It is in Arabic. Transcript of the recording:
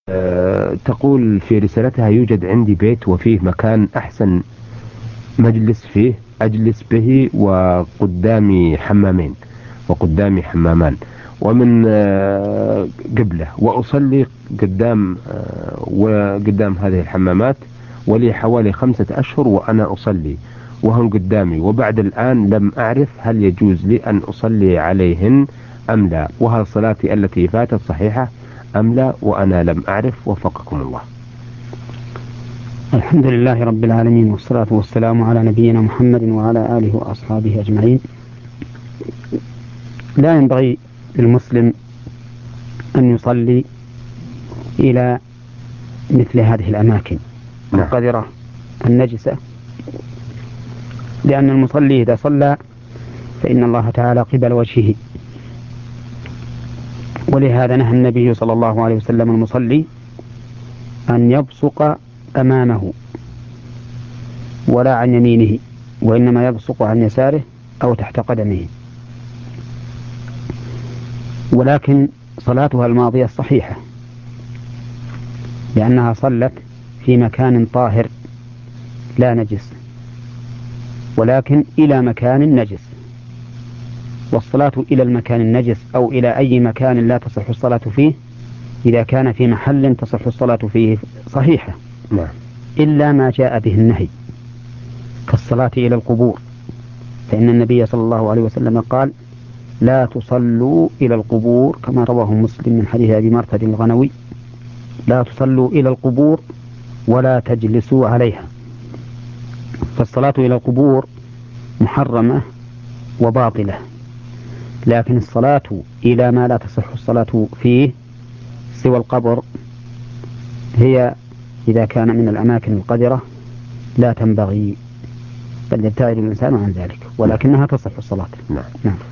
تقول في رسالتها: يوجد عندي بيت وفيه مكان أحسن مجلس فيه أجلس به، وقدامي حمامان ومن قبله، وأصلي وقدام هذه الحمامات، ولي حوالي 5 أشهر وأنا أصلي وهم قدامي، وبعد الآن لم أعرف هل يجوز لي أن أصلي عليهن أم لا، وهل صلاتي التي فاتت صحيحة أم لا، وأنا لم أعرف، وفقكم الله. الحمد لله رب العالمين، والصلاة والسلام على نبينا محمد وعلى آله وأصحابه أجمعين. لا ينبغي للمسلم أن يصلي إلى مثل هذه الأماكن القذرة النجسة، لأن المصلي إذا صلى فإن الله تعالى قبل وجهه، ولهذا نهى النبي صلى الله عليه وسلم المصلي أن يبصق أمامه ولا عن يمينه، وإنما يبصق عن يساره أو تحت قدمه. ولكن صلاتها الماضية صحيحة، لأنها صلت في مكان طاهر لا نجس، ولكن إلى مكان نجس. والصلاة إلى المكان النجس أو إلى أي مكان لا تصح الصلاة فيه، إذا كان في محل تصح الصلاة فيه صحيحة، إلا ما جاء به النهي كالصلاة إلى القبور، فإن النبي صلى الله عليه وسلم قال: لا تصلوا إلى القبور، كما رواه مسلم من حديث أبي مرثد الغنوي: لا تصلوا إلى القبور ولا تجلسوا عليها. فالصلاة إلى القبور محرمة وباطلة، لكن الصلاة إلى ما لا تصح الصلاة فيه سوى القبر هي إذا كان من الأماكن القذرة لا تنبغي، بل يبتعد الإنسان عن ذلك، ولكنها تصح الصلاة. نعم.